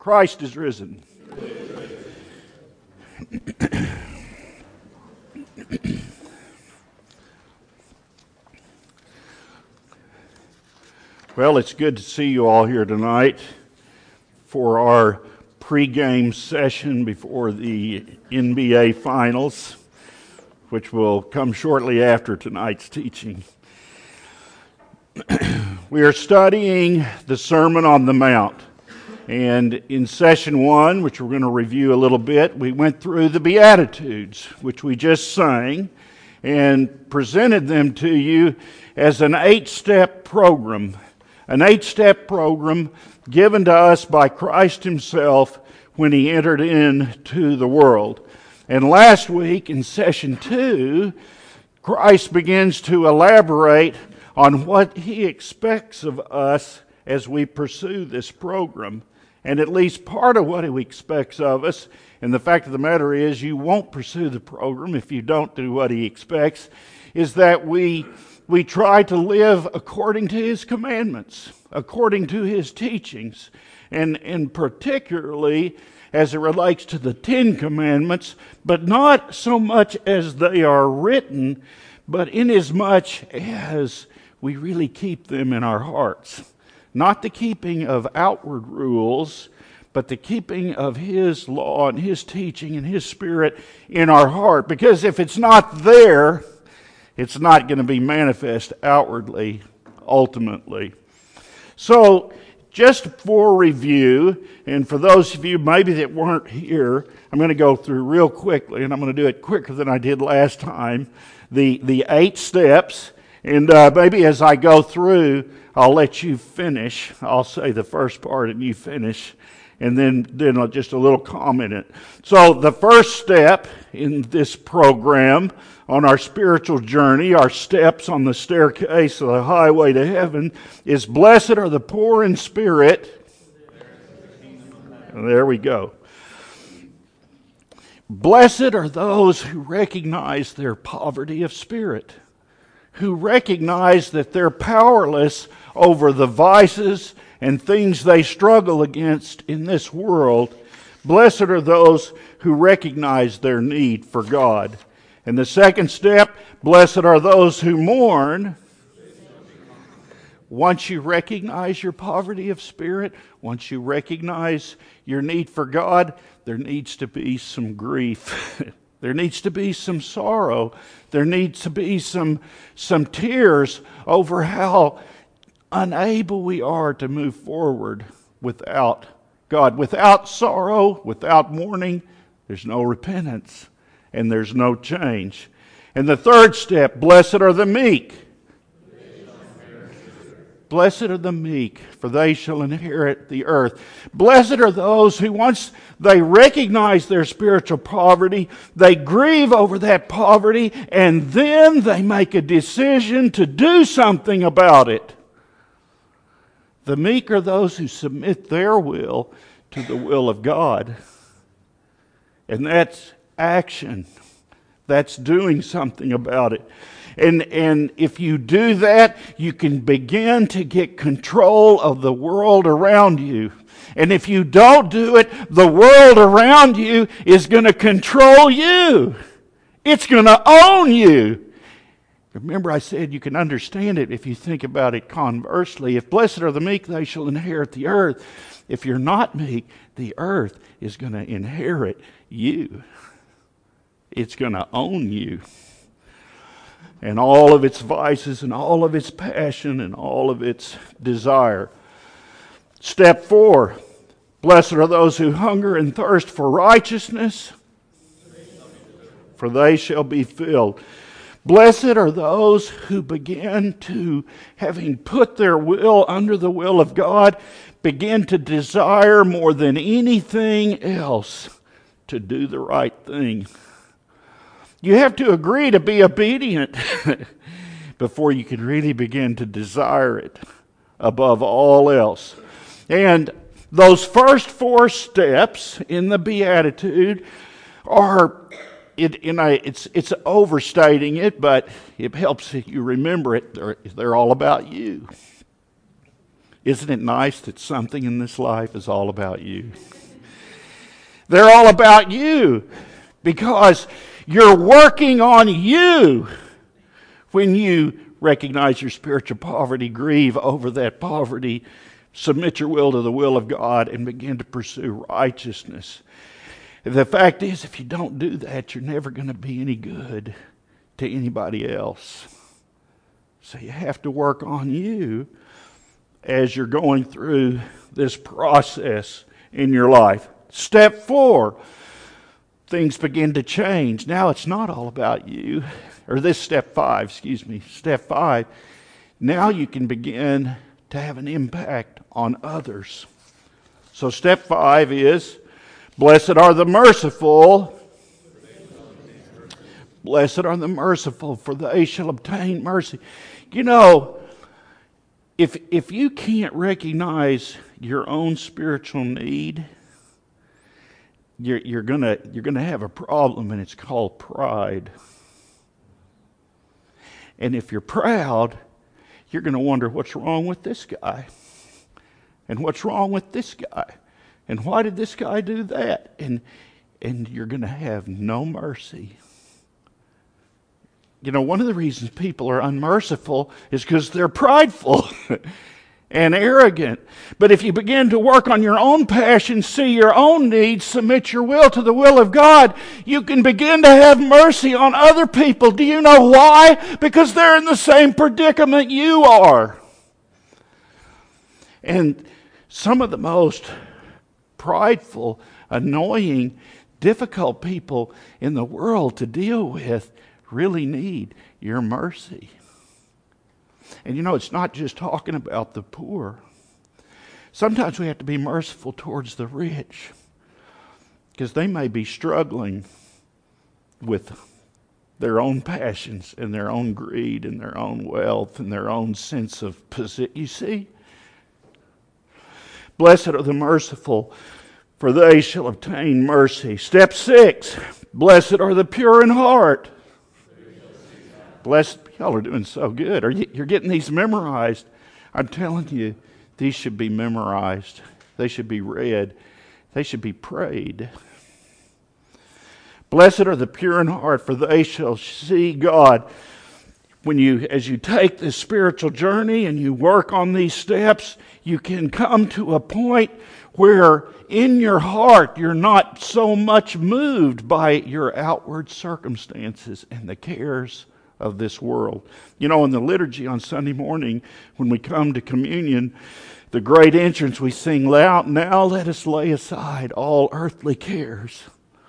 Christ is risen. Well, it's good to see you all here tonight for our pregame session before the NBA Finals, which will come shortly after tonight's teaching. We are studying the Sermon on the Mount. And in session 1, which we're going to review a little bit, we went through the Beatitudes, which we just sang, and presented them to you as an 8-step program. An 8-step program given to us by Christ Himself when He entered into the world. And last week in session 2, Christ begins to elaborate on what He expects of us as we pursue this program. And at least part of what He expects of us, and the fact of the matter is you won't pursue the program if you don't do what He expects, is that we try to live according to His commandments, according to His teachings, and particularly as it relates to the 10 Commandments, but not so much as they are written, but inasmuch as we really keep them in our hearts. Not the keeping of outward rules, but the keeping of His law and His teaching and His Spirit in our heart. Because if it's not there, it's not going to be manifest outwardly, ultimately. So, just for review, and for those of you maybe that weren't here, I'm going to go through real quickly, and I'm going to do it quicker than I did last time, the 8 steps. And maybe as I go through, I'll let you finish. I'll say the first part and you finish. And then I'll just a little comment in it. So the first step in this program on our spiritual journey, our steps on the staircase of the highway to heaven, is blessed are the poor in spirit. And there we go. Blessed are those who recognize their poverty of spirit, who recognize that they're powerless over the vices and things they struggle against in this world. Blessed are those who recognize their need for God. And the second step, blessed are those who mourn. Once you recognize your poverty of spirit, once you recognize your need for God, there needs to be some grief. There needs to be some sorrow. There needs to be some tears over how unable we are to move forward without God. Without sorrow, without mourning, there's no repentance and there's no change. And the third step, blessed are the meek. Blessed are the meek, for they shall inherit the earth. Blessed are those who, once they recognize their spiritual poverty, they grieve over that poverty, and then they make a decision to do something about it. The meek are those who submit their will to the will of God. And that's action. That's doing something about it. And if you do that, you can begin to get control of the world around you. And if you don't do it, the world around you is going to control you. It's going to own you. Remember I said you can understand it if you think about it conversely. If blessed are the meek, they shall inherit the earth. If you're not meek, the earth is going to inherit you. It's going to own you. And all of its vices and all of its passion and all of its desire. Step 4, blessed are those who hunger and thirst for righteousness, for they shall be filled. Blessed are those who begin to, having put their will under the will of God, begin to desire more than anything else to do the right thing. You have to agree to be obedient before you can really begin to desire it above all else. And those first 4 steps in the Beatitude are, it's overstating it, but it helps you remember it. They're all about you. Isn't it nice that something in this life is all about you? They're all about you because you're working on you. When you recognize your spiritual poverty, grieve over that poverty, submit your will to the will of God, and begin to pursue righteousness. The fact is, if you don't do that, you're never going to be any good to anybody else. So you have to work on you as you're going through this process in your life. Step 4, things begin to change. Now it's not all about you. Or this step 5. Step 5. Now you can begin to have an impact on others. So step 5 is, blessed are the merciful. Blessed are the merciful, for they shall obtain mercy. You know, if you can't recognize your own spiritual need, you're gonna have a problem, and it's called pride. And if you're proud, you're going to wonder what's wrong with this guy, and what's wrong with this guy, and why did this guy do that? And you're going to have no mercy. You know, one of the reasons people are unmerciful is because they're prideful and arrogant. But if you begin to work on your own passions, see your own needs, submit your will to the will of God, you can begin to have mercy on other people. Do you know why? Because they're in the same predicament you are. And some of the most prideful, annoying, difficult people in the world to deal with really need your mercy. And you know, it's not just talking about the poor. Sometimes we have to be merciful towards the rich because they may be struggling with their own passions and their own greed and their own wealth and their own sense of position. You see? Blessed are the merciful, for they shall obtain mercy. Step 6, blessed are the pure in heart. Blessed, y'all are doing so good. You're getting these memorized. I'm telling you, these should be memorized. They should be read. They should be prayed. Blessed are the pure in heart, for they shall see God. As you take this spiritual journey and you work on these steps, you can come to a point where in your heart you're not so much moved by your outward circumstances and the cares of this world. You know, in the liturgy on Sunday morning, when we come to communion, the great entrance we sing loud, now let us lay aside all earthly cares.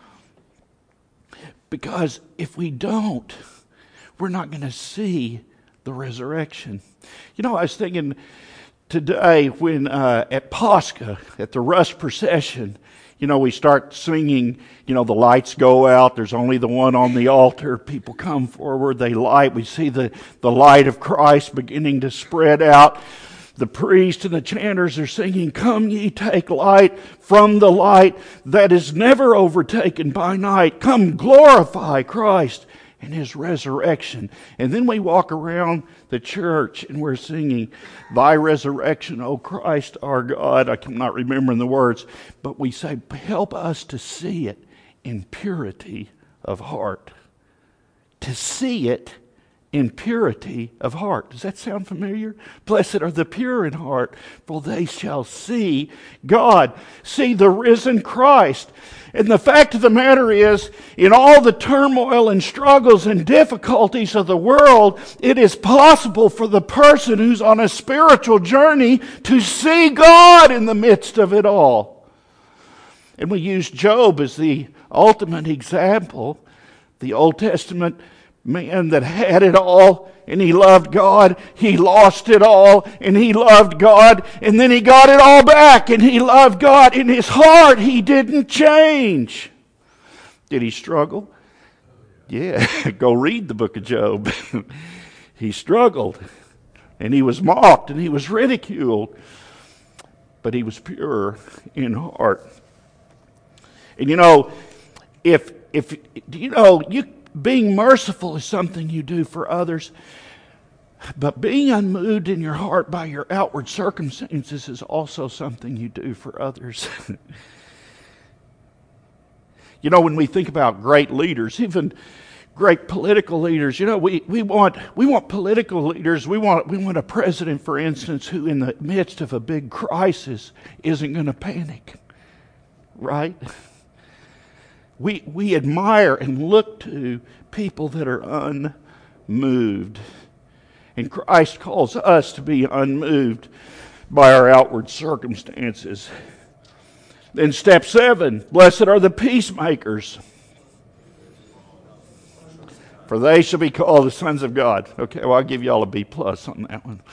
Because if we don't, we're not going to see the resurrection. You know, I was thinking today when at Pascha, at the Rust procession, you know, we start singing, you know, the lights go out. There's only the one on the altar. People come forward. They light. We see the light of Christ beginning to spread out. The priest and the chanters are singing, come ye take light from the light that is never overtaken by night. Come glorify Christ and His resurrection. And then we walk around the church and we're singing, thy resurrection, O Christ our God. I'm not remembering the words, but we say, help us to see it in purity of heart. To see it in purity of heart. Does that sound familiar? Blessed are the pure in heart, for they shall see God, see the risen Christ. And the fact of the matter is, in all the turmoil and struggles and difficulties of the world, it is possible for the person who's on a spiritual journey to see God in the midst of it all. And we use Job as the ultimate example, the Old Testament man that had it all, and he loved God. He lost it all, and he loved God, and then he got it all back, and he loved God. In his heart, he didn't change. Did he struggle? Yeah, go read the book of Job. He struggled, and he was mocked, and he was ridiculed, but he was pure in heart. And you know, being merciful is something you do for others. But being unmoved in your heart by your outward circumstances is also something you do for others. You know, when we think about great leaders, even great political leaders, you know, we want political leaders. We want a president, for instance, who in the midst of a big crisis isn't going to panic, right? We admire and look to people that are unmoved. And Christ calls us to be unmoved by our outward circumstances. Then step 7, blessed are the peacemakers, for they shall be called the sons of God. Okay, well, I'll give you all a B+ on that one.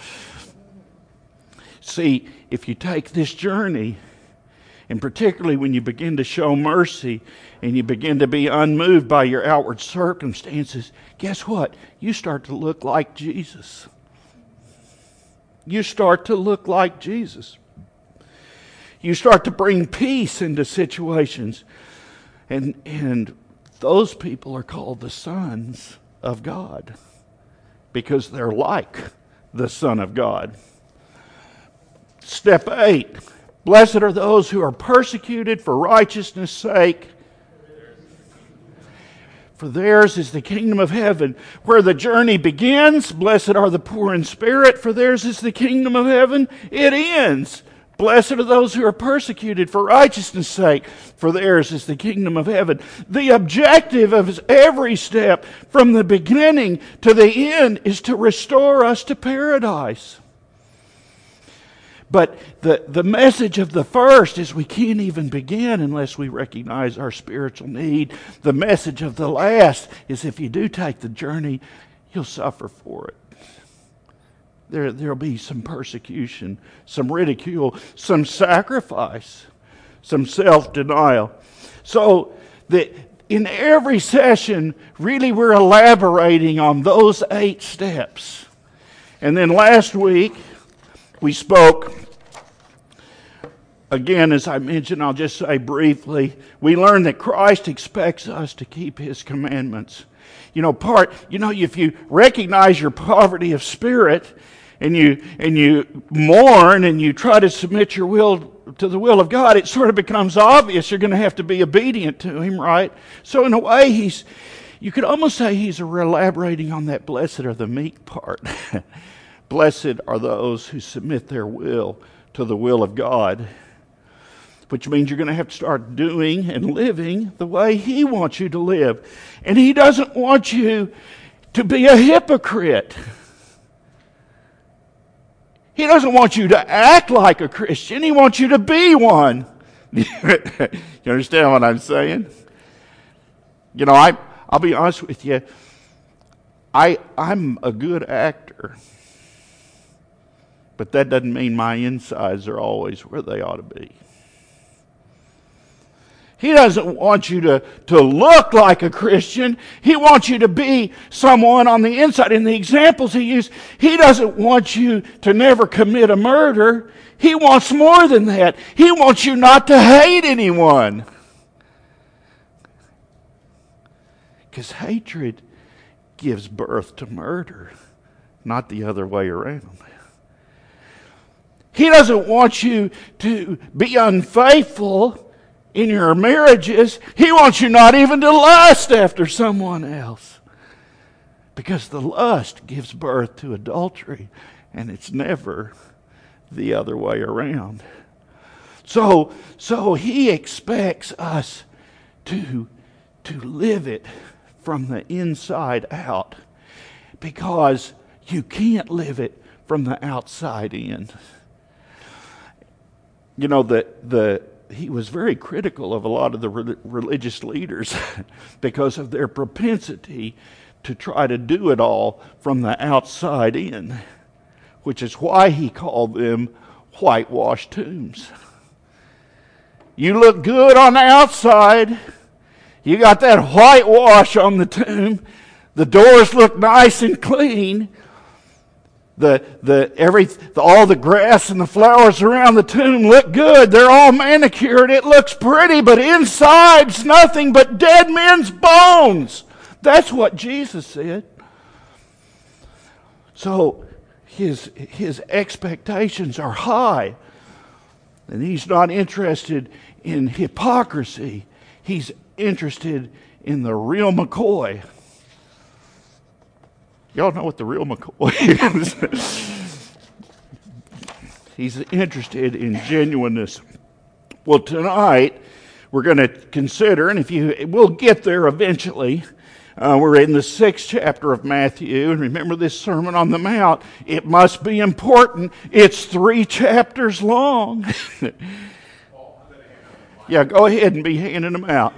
See, if you take this journey, and particularly when you begin to show mercy and you begin to be unmoved by your outward circumstances, guess what? You start to look like Jesus. You start to look like Jesus. You start to bring peace into situations. And those people are called the sons of God because they're like the Son of God. Step 8, blessed are those who are persecuted for righteousness' sake, for theirs is the kingdom of heaven. Where the journey begins, blessed are the poor in spirit, for theirs is the kingdom of heaven. It ends. Blessed are those who are persecuted for righteousness' sake, for theirs is the kingdom of heaven. The objective of every step, from the beginning to the end, is to restore us to paradise. But the message of the first is we can't even begin unless we recognize our spiritual need. The message of the last is if you do take the journey, you'll suffer for it. There'll be some persecution, some ridicule, some sacrifice, some self-denial. So in every session, really we're elaborating on those 8 steps. And then last week, we spoke, again, as I mentioned, I'll just say briefly, we learned that Christ expects us to keep His commandments. If you recognize your poverty of spirit and you mourn and you try to submit your will to the will of God, it sort of becomes obvious you're going to have to be obedient to Him, right? So in a way, you could almost say He's elaborating on that blessed are the meek part. Blessed are those who submit their will to the will of God, which means you're going to have to start doing and living the way He wants you to live. And He doesn't want you to be a hypocrite. He doesn't want you to act like a Christian. He wants you to be one. You understand what I'm saying? I'll be honest with you. I'm a good actor. But that doesn't mean my insides are always where they ought to be. He doesn't want you to look like a Christian. He wants you to be someone on the inside. In the examples he used, He doesn't want you to never commit a murder. He wants more than that. He wants you not to hate anyone. Because hatred gives birth to murder, not the other way around. He doesn't want you to be unfaithful in your marriages. He wants you not even to lust after someone else. Because the lust gives birth to adultery, and it's never the other way around. So He expects us to live it from the inside out, because you can't live it from the outside in. He was very critical of a lot of the religious leaders because of their propensity to try to do it all from the outside in, which is why He called them whitewashed tombs. You look good on the outside. You got that whitewash on the tomb. The doors look nice and clean. All the grass and the flowers around the tomb look good. They're all manicured. It looks pretty, but inside's nothing but dead men's bones. That's what Jesus said. So his expectations are high. And he's not interested in hypocrisy. He's interested in the real McCoy. Y'all know what the real McCoy is. He's interested in genuineness. Well, tonight we're going to consider, and we'll get there eventually. We're in the 6th chapter of Matthew, and remember this Sermon on the Mount. It must be important. It's 3 chapters long. Yeah, go ahead and be handing them out.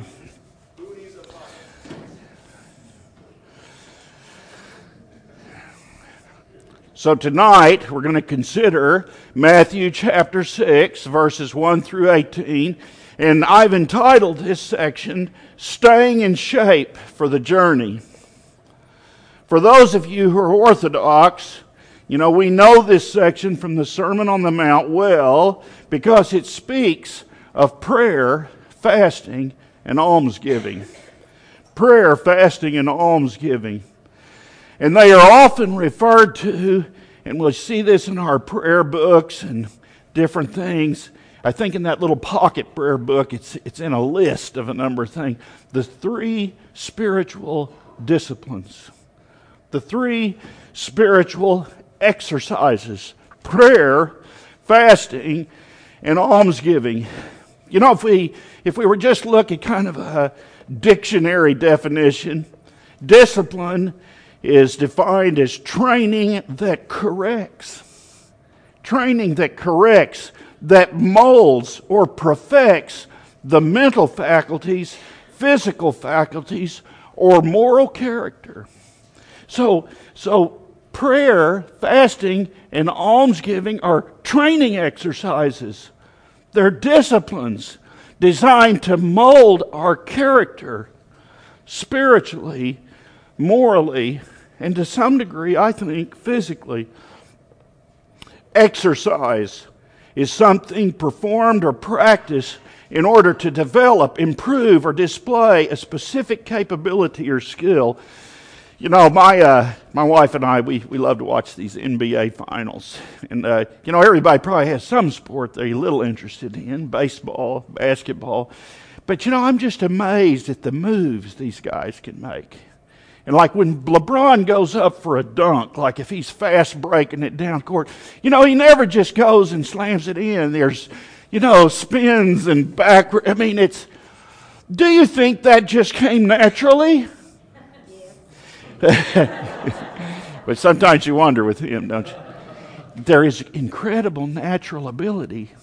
So tonight we're going to consider Matthew chapter 6, verses 1 through 18. And I've entitled this section, Staying in Shape for the Journey. For those of you who are Orthodox, we know this section from the Sermon on the Mount well because it speaks of prayer, fasting, and almsgiving. Prayer, fasting, and almsgiving. And they are often referred to, and we'll see this in our prayer books and different things. I think in that little pocket prayer book, it's in a list of a number of things. The 3 spiritual disciplines. The 3 spiritual exercises. Prayer, fasting, and almsgiving. If we were just look at kind of a dictionary definition, discipline is defined as training that corrects. Training that corrects, that molds or perfects the mental faculties, physical faculties, or moral character. So prayer, fasting, and almsgiving are training exercises. They're disciplines designed to mold our character spiritually, morally, and to some degree, I think, physically. Exercise is something performed or practiced in order to develop, improve, or display a specific capability or skill. My wife and I, we love to watch these NBA finals. And, everybody probably has some sport they're a little interested in, baseball, basketball. But, I'm just amazed at the moves these guys can make. And like when LeBron goes up for a dunk, like if he's fast breaking it down court, he never just goes and slams it in. There's, spins and backward. Do you think that just came naturally? But sometimes you wonder with him, don't you? There is incredible natural ability.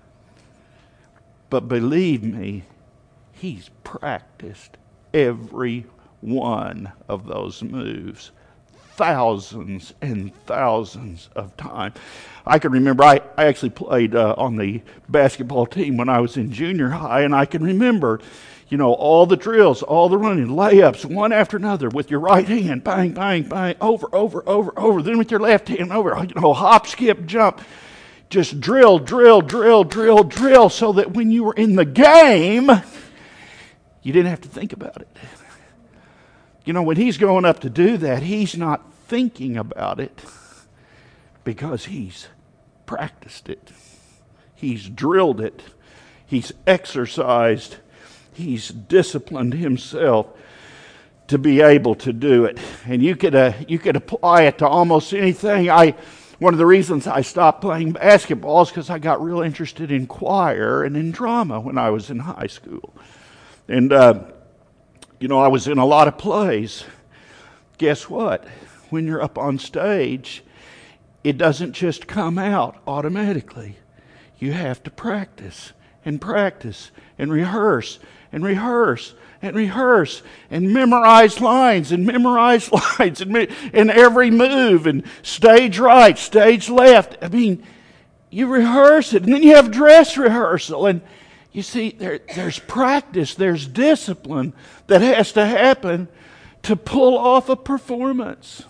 But believe me, he's practiced every one of those moves thousands and thousands of times. I can remember I actually played on the basketball team when I was in junior high, and I can remember all the drills, all the running, layups, one after another with your right hand, bang, bang, bang, over, then with your left hand over, hop, skip, jump. Just drill, so that when you were in the game, you didn't have to think about it. When he's going up to do that, he's not thinking about it because he's practiced it. He's drilled it. He's exercised. He's disciplined himself to be able to do it. And you could apply it to almost anything. One of the reasons I stopped playing basketball is because I got real interested in choir and in drama when I was in high school. And I was in a lot of plays. Guess what? When you're up on stage, it doesn't just come out automatically. You have to practice and rehearse and memorize lines and every move and stage right, stage left. You rehearse it, and then you have dress rehearsal, and you see, there's practice, there's discipline that has to happen to pull off a performance.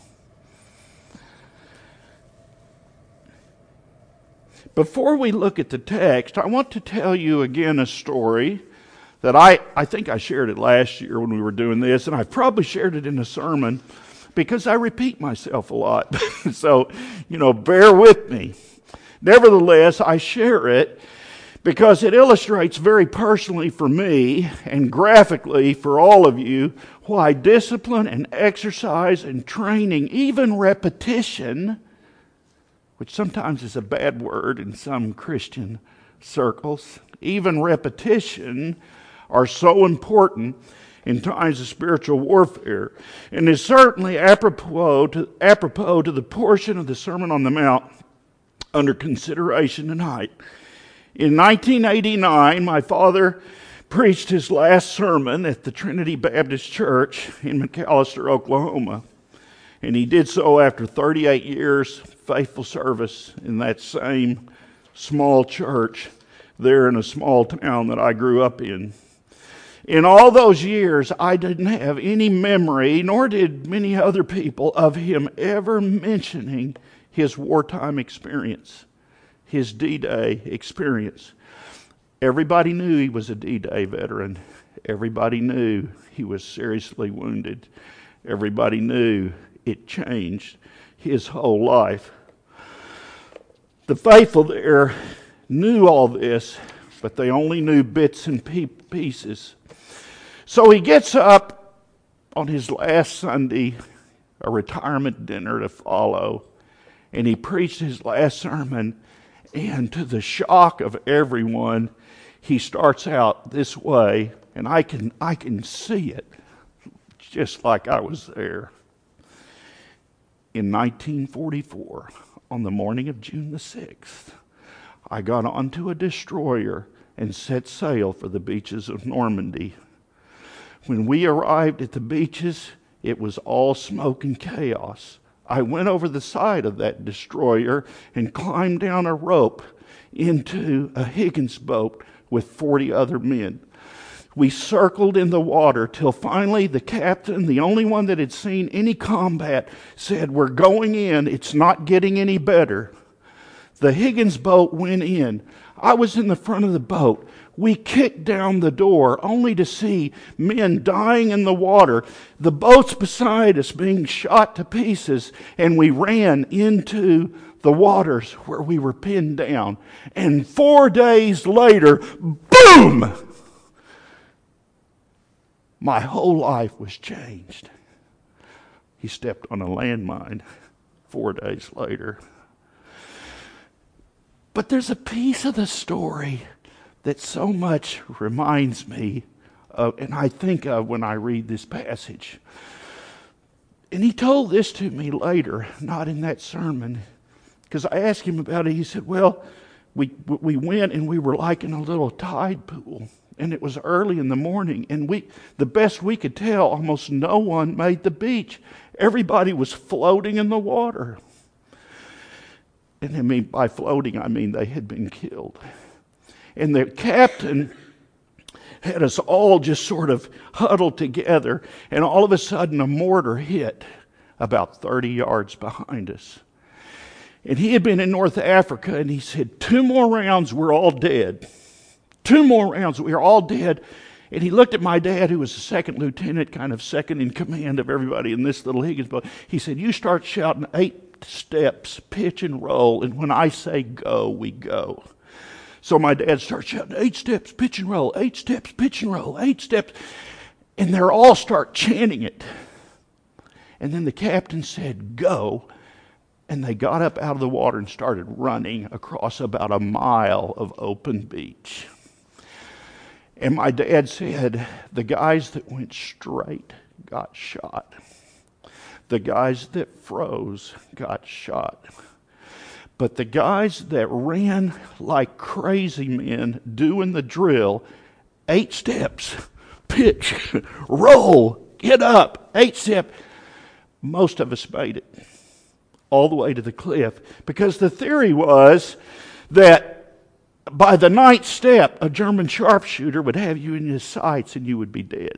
Before we look at the text, I want to tell you again a story that I think I shared it last year when we were doing this, and I probably shared it in a sermon. because I repeat myself a lot. So, bear with me. Nevertheless, I share it because it illustrates very personally for me and graphically for all of you why discipline and exercise and training, even repetition, which sometimes is a bad word in some Christian circles, even repetition are so important in times of spiritual warfare, and is certainly apropos to the portion of the Sermon on the Mount under consideration tonight. In 1989, my father preached his last sermon at the Trinity Baptist Church in McAlester, Oklahoma, and he did so after 38 years faithful service in that same small church there in a small town that I grew up in. In all those years, I didn't have any memory, nor did many other people, of him ever mentioning his wartime experience, his D-Day experience. Everybody knew he was a D-Day veteran. Everybody knew he was seriously wounded. Everybody knew it changed his whole life. The faithful there knew all this, but they only knew bits and pieces. So he gets up on his last Sunday, a retirement dinner to follow, and he preached his last sermon, and to the shock of everyone, he starts out this way, and I can see it, just like I was there. In 1944, on the morning of June the 6th, I got onto a destroyer and set sail for the beaches of Normandy. When we arrived at the beaches, it was all smoke and chaos. I went over the side of that destroyer and climbed down a rope into a Higgins boat with 40 other men. We circled in the water till finally the captain, the only one that had seen any combat, said, "We're going in. It's not getting any better." The Higgins boat went in. I was in the front of the boat. We kicked down the door only to see men dying in the water, the boats beside us being shot to pieces, and we ran into the waters where we were pinned down. And 4 days later, boom! My whole life was changed. He stepped on a landmine 4 days later. But there's a piece of the story that so much reminds me of, and I think of when I read this passage. And he told this to me later, not in that sermon, because I asked him about it. He said, well, we went and we were like in a little tide pool, and it was early in the morning, and the best we could tell, almost no one made the beach. Everybody was floating in the water. And by floating, I mean they had been killed. And the captain had us all just sort of huddled together, and all of a sudden a mortar hit about 30 yards behind us. And he had been in North Africa, and he said, 2 more rounds, we're all dead. 2 more rounds, we're all dead. And he looked at my dad, who was a second lieutenant, kind of second in command of everybody in this little Higgins boat. He said, you start shouting 8 steps, pitch and roll, and when I say go, we go. So my dad starts shouting, 8 steps, pitch and roll, 8 steps, pitch and roll, 8 steps. And they all start chanting it. And then the captain said, go. And they got up out of the water and started running across about a mile of open beach. And my dad said, the guys that went straight got shot. The guys that froze got shot. But the guys that ran like crazy men doing the drill, 8 steps, pitch, roll, get up, 8 steps, most of us made it all the way to the cliff. Because the theory was that by the 9th step, a German sharpshooter would have you in his sights and you would be dead.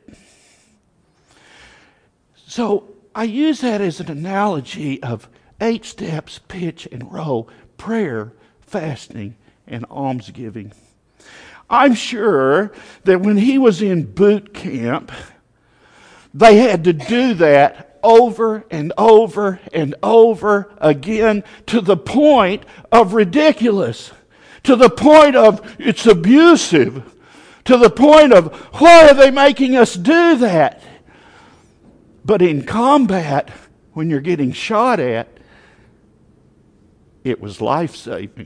So I use that as an analogy of 8 steps, pitch and roll, prayer, fasting, and almsgiving. I'm sure that when he was in boot camp, they had to do that over and over and over again to the point of ridiculous, to the point of it's abusive, to the point of why are they making us do that? But in combat, when you're getting shot at, it was life-saving.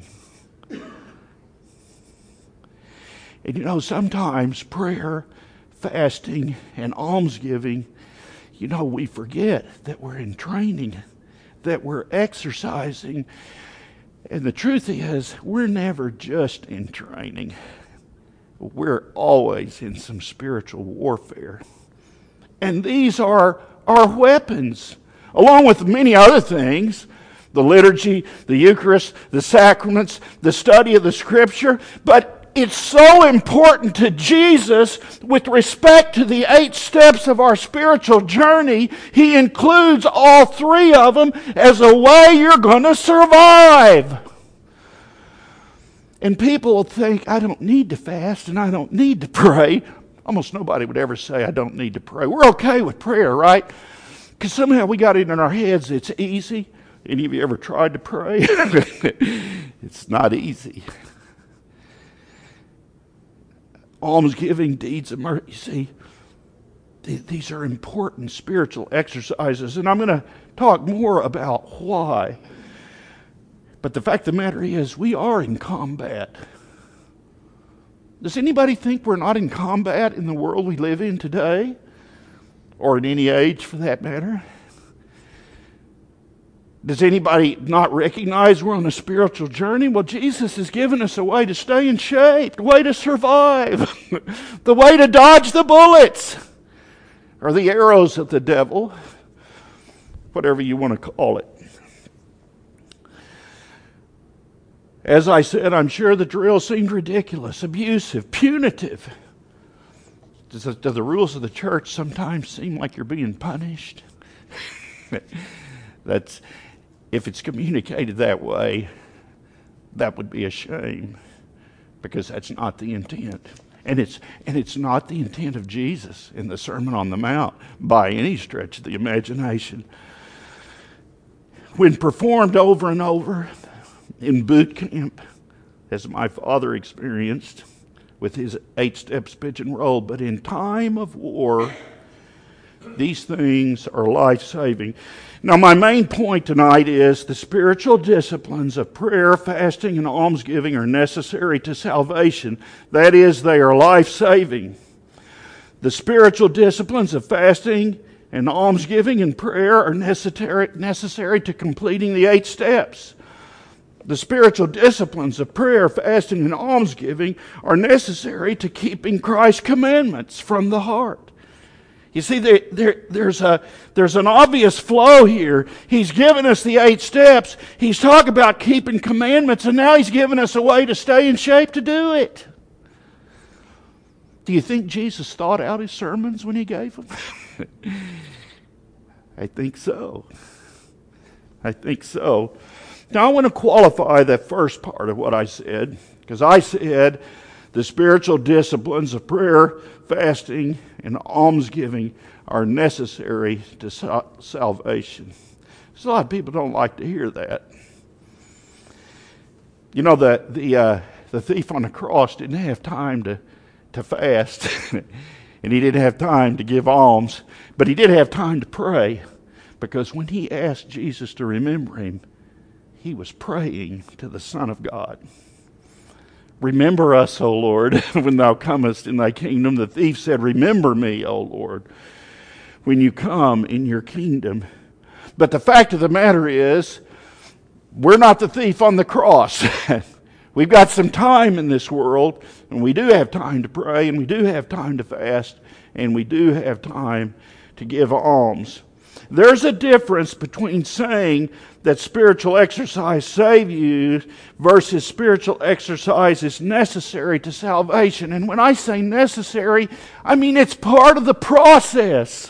And you know, sometimes prayer, fasting, and almsgiving, you know, we forget that we're in training, that we're exercising. And the truth is, we're never just in training. We're always in some spiritual warfare. And these are our weapons, along with many other things. The liturgy, the Eucharist, the sacraments, the study of the Scripture. But it's so important to Jesus with respect to the 8 steps of our spiritual journey. He includes all 3 of them as a way you're going to survive. And people will think, I don't need to fast and I don't need to pray. Almost nobody would ever say, I don't need to pray. We're okay with prayer, right? Because somehow we got it in our heads it's easy. Any of you ever tried to pray? It's not easy. Almsgiving, deeds of mercy. These are important spiritual exercises, and I'm going to talk more about why. But the fact of the matter is, we are in combat. Does anybody think we're not in combat in the world we live in today? Or in any age, for that matter? Does anybody not recognize we're on a spiritual journey? Well, Jesus has given us a way to stay in shape, a way to survive, the way to dodge the bullets, or the arrows of the devil, whatever you want to call it. As I said, I'm sure the drill seemed ridiculous, abusive, punitive. Do the rules of the church sometimes seem like you're being punished? If it's communicated that way, that would be a shame, because that's not the intent. And it's not the intent of Jesus in the Sermon on the Mount by any stretch of the imagination. When performed over and over in boot camp, as my father experienced with his 8 steps pigeon roll, but in time of war, these things are life-saving. Now, my main point tonight is the spiritual disciplines of prayer, fasting, and almsgiving are necessary to salvation. That is, they are life-saving. The spiritual disciplines of fasting and almsgiving and prayer are necessary to completing the 8 steps. The spiritual disciplines of prayer, fasting, and almsgiving are necessary to keeping Christ's commandments from the heart. You see, there's an obvious flow here. He's given us the 8 steps. He's talking about keeping commandments, and now he's given us a way to stay in shape to do it. Do you think Jesus thought out his sermons when he gave them? I think so. I think so. Now I want to qualify that first part of what I said, because I said the spiritual disciplines of prayer, fasting, and almsgiving are necessary to salvation. So a lot of people don't like to hear that. You know, the thief on the cross didn't have time to fast, and he didn't have time to give alms, but he did have time to pray, because when he asked Jesus to remember him, he was praying to the Son of God. Remember us, O Lord, when thou comest in thy kingdom. The thief said, remember me, O Lord, when you come in your kingdom. But the fact of the matter is, we're not the thief on the cross. We've got some time in this world, and we do have time to pray, and we do have time to fast, and we do have time to give alms. There's a difference between saying that spiritual exercise saves you versus spiritual exercise is necessary to salvation. And when I say necessary, I mean it's part of the process.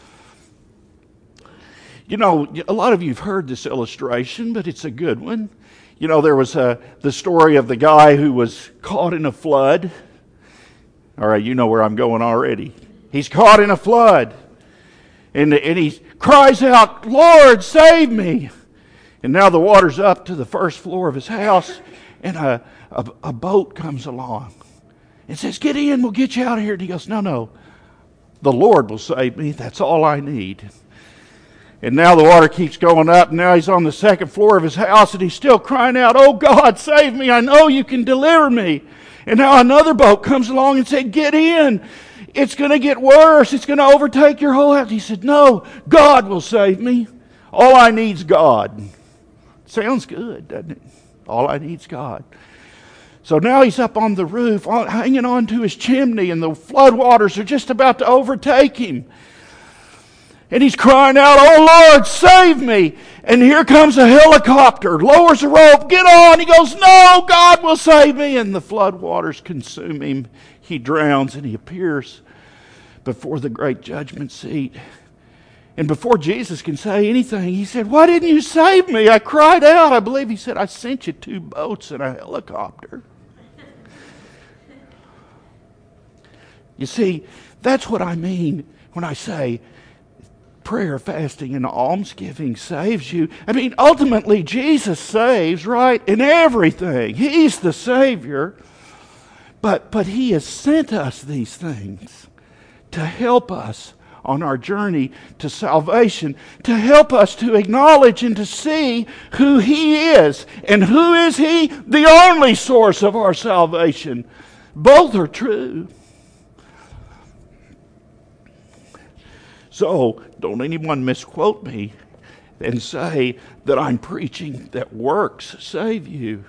You know, a lot of you have heard this illustration, but it's a good one. You know, there was the story of the guy who was caught in a flood. All right, you know where I'm going already. He's caught in a flood. And he cries out, "Lord, save me." And now the water's up to the first floor of his house, and a boat comes along and says, "Get in, we'll get you out of here." And he goes, No, the Lord will save me. That's all I need. And now the water keeps going up, and now he's on the second floor of his house, and he's still crying out, "Oh God, save me. I know you can deliver me." And now another boat comes along and said, "Get in. It's going to get worse. It's going to overtake your whole house." He said, "No, God will save me. All I need's God." Sounds good, doesn't it? All I need's God. So now he's up on the roof, hanging on to his chimney, and the floodwaters are just about to overtake him. And he's crying out, "Oh Lord, save me." And here comes a helicopter, lowers the rope, "Get on." He goes, "No, God will save me." And the floodwaters consume him. He drowns, and he appears before the great judgment seat. And before Jesus can say anything, he said, "Why didn't you save me? I cried out." I believe he said, "I sent you 2 boats and a helicopter." You see, that's what I mean when I say prayer, fasting, and almsgiving saves you. I mean, ultimately, Jesus saves, right, in everything. He's the Savior. But He has sent us these things to help us on our journey to salvation, to help us to acknowledge and to see who He is. And who is He? The only source of our salvation. Both are true. So, don't anyone misquote me and say that I'm preaching that works save you.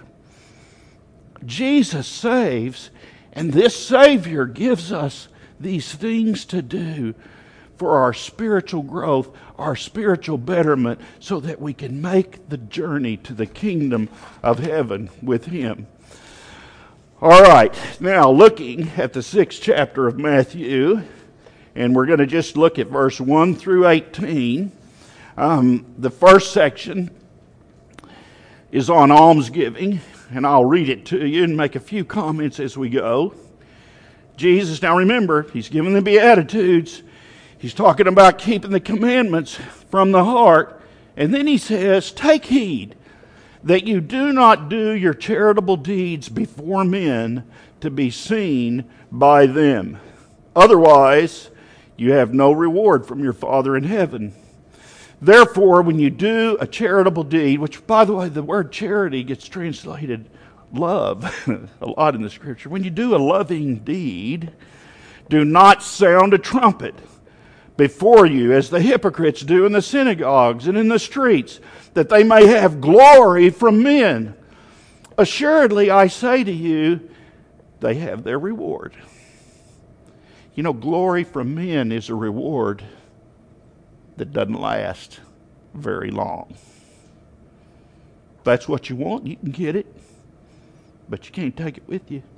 Jesus saves, and this Savior gives us these things to do for our spiritual growth, our spiritual betterment, so that we can make the journey to the kingdom of heaven with Him. All right, now looking at the 6th chapter of Matthew, and we're going to just look at verse 1 through 18. The first section is on almsgiving, and I'll read it to you and make a few comments as we go. Jesus, now remember, He's given the Beatitudes. He's talking about keeping the commandments from the heart. And then He says, "Take heed that you do not do your charitable deeds before men to be seen by them. Otherwise, you have no reward from your Father in heaven. Therefore, when you do a charitable deed," which, by the way, the word charity gets translated love a lot in the Scripture. "When you do a loving deed, do not sound a trumpet before you, as the hypocrites do in the synagogues and in the streets, that they may have glory from men. Assuredly, I say to you, they have their reward." You know, glory from men is a reward that doesn't last very long. If that's what you want, you can get it, but you can't take it with you.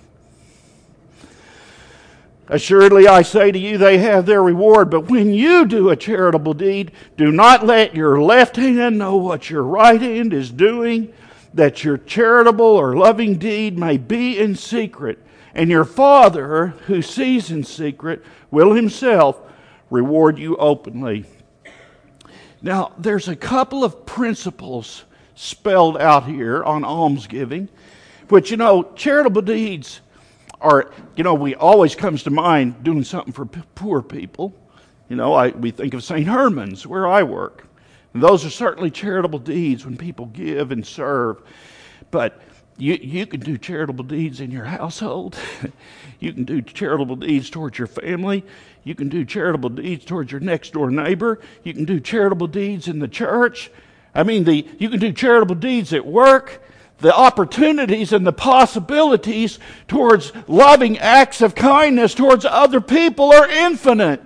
"Assuredly, I say to you, they have their reward. But when you do a charitable deed, do not let your left hand know what your right hand is doing, that your charitable or loving deed may be in secret. And your Father, who sees in secret, will Himself reward you openly." Now, there's a couple of principles spelled out here on almsgiving, which, charitable deeds are, we always comes to mind doing something for poor people. We think of St. Herman's, where I work. And those are certainly charitable deeds when people give and serve. But you can do charitable deeds in your household. You can do charitable deeds towards your family. You can do charitable deeds towards your next door neighbor. You can do charitable deeds in the church. You can do charitable deeds at work. The opportunities and the possibilities towards loving acts of kindness towards other people are infinite.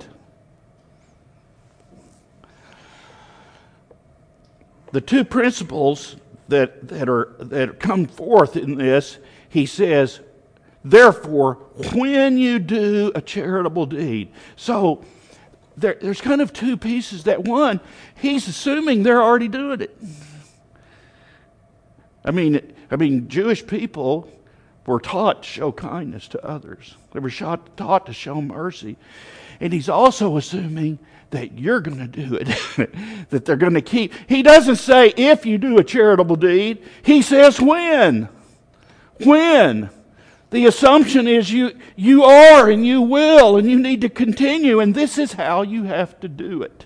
The two principles that come forth in this, he says, therefore, when you do a charitable deed. So there's kind of two pieces. That one, he's assuming they're already doing it. Jewish people We're taught to show kindness to others. They were taught to show mercy. And he's also assuming that you're going to do it, that they're going to keep. He doesn't say if you do a charitable deed. He says when. When. The assumption is you are and you will and you need to continue, and this is how you have to do it.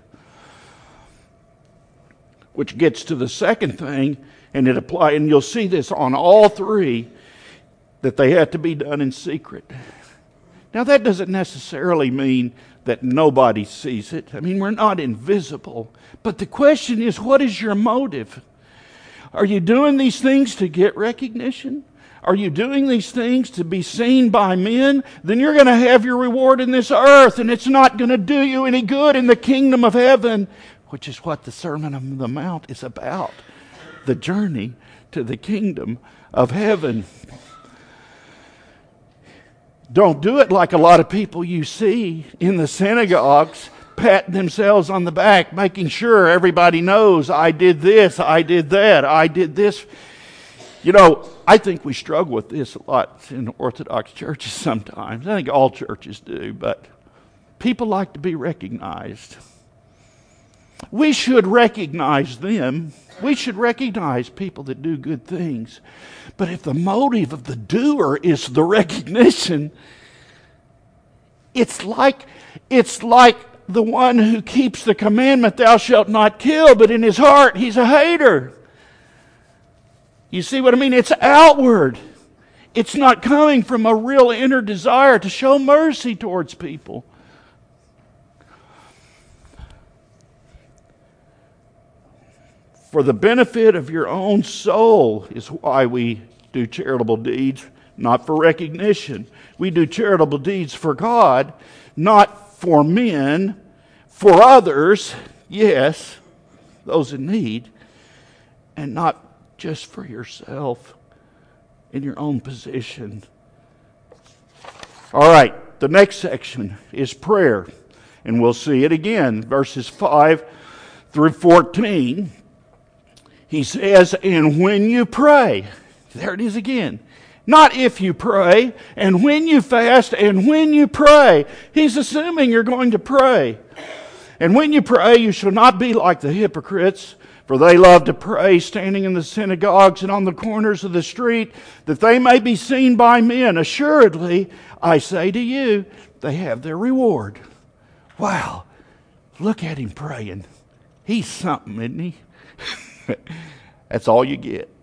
Which gets to the second thing, and you'll see this on all three, that they have to be done in secret. Now that doesn't necessarily mean that nobody sees it. I mean, we're not invisible. But the question is, what is your motive? Are you doing these things to get recognition? Are you doing these things to be seen by men? Then you're going to have your reward in this earth, and it's not going to do you any good in the kingdom of heaven, which is what the Sermon on the Mount is about. The journey to the kingdom of heaven. Don't do it like a lot of people you see in the synagogues, patting themselves on the back, making sure everybody knows, I did this, I did that, I did this. You know, I think we struggle with this a lot in Orthodox churches sometimes. I think all churches do, but people like to be recognized. We should recognize them. We should recognize people that do good things. But if the motive of the doer is the recognition, it's like the one who keeps the commandment, thou shalt not kill, but in his heart he's a hater. You see what I mean? It's outward. It's not coming from a real inner desire to show mercy towards people. For the benefit of your own soul is why we do charitable deeds, not for recognition. We do charitable deeds for God, not for men, for others, yes, those in need, and not just for yourself in your own position. All right, the next section is prayer, and we'll see it again, verses 5 through 14. He says, and when you pray, there it is again. Not if you pray, and when you fast, and when you pray. He's assuming you're going to pray. And when you pray, you shall not be like the hypocrites, for they love to pray standing in the synagogues and on the corners of the street, that they may be seen by men. Assuredly, I say to you, they have their reward. Wow, look at him praying. He's something, isn't he? That's all you get.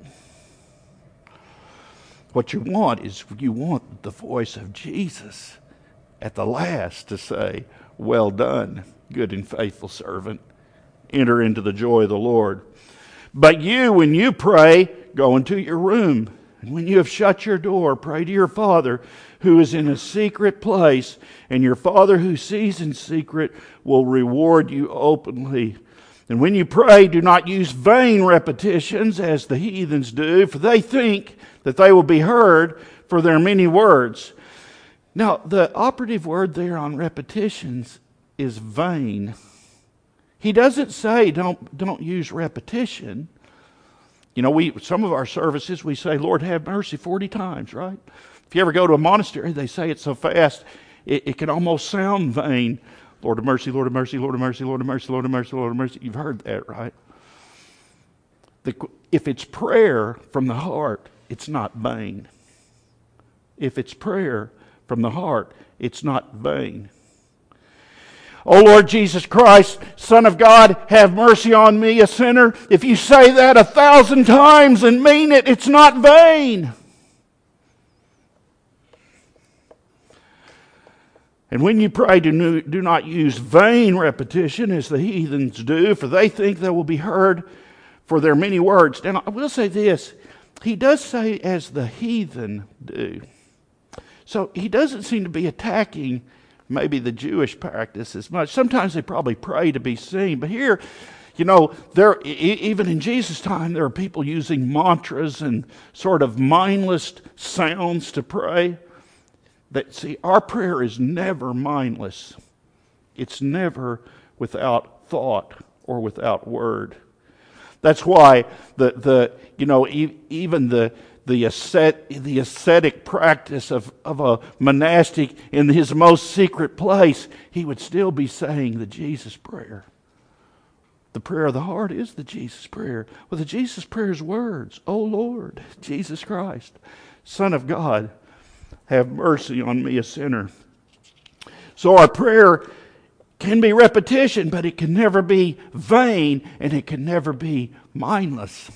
What you want is you want the voice of Jesus at the last to say, well done, good and faithful servant. Enter into the joy of the Lord. But you, when you pray, go into your room. And when you have shut your door, pray to your Father who is in a secret place. And your Father who sees in secret will reward you openly. And when you pray, do not use vain repetitions as the heathens do, for they think that they will be heard for their many words. Now, the operative word there on repetitions is vain. He doesn't say don't use repetition. You know, some of our services, we say, Lord, have mercy 40 times, right? If you ever go to a monastery, they say it so fast, it can almost sound vain. Lord of mercy, Lord of mercy, Lord of mercy, Lord of mercy, Lord of mercy, Lord of mercy. You've heard that, right? If it's prayer from the heart, it's not vain. If it's prayer from the heart, it's not vain. O Lord Jesus Christ, Son of God, have mercy on me, a sinner. If you say that 1,000 times and mean it, it's not vain. And when you pray, do not use vain repetition as the heathens do, for they think they will be heard for their many words. And I will say this, he does say as the heathen do. So he doesn't seem to be attacking maybe the Jewish practice as much. Sometimes they probably pray to be seen, but here, you know, even in Jesus' time, there are people using mantras and sort of mindless sounds to pray. See, our prayer is never mindless. It's never without thought or without word. That's why even the the ascetic practice of a monastic in his most secret place, he would still be saying the Jesus prayer. The prayer of the heart is the Jesus prayer. Well, the Jesus prayer is words. O Lord, Jesus Christ, Son of God, have mercy on me, a sinner. So our prayer can be repetition, but it can never be vain, and it can never be mindless.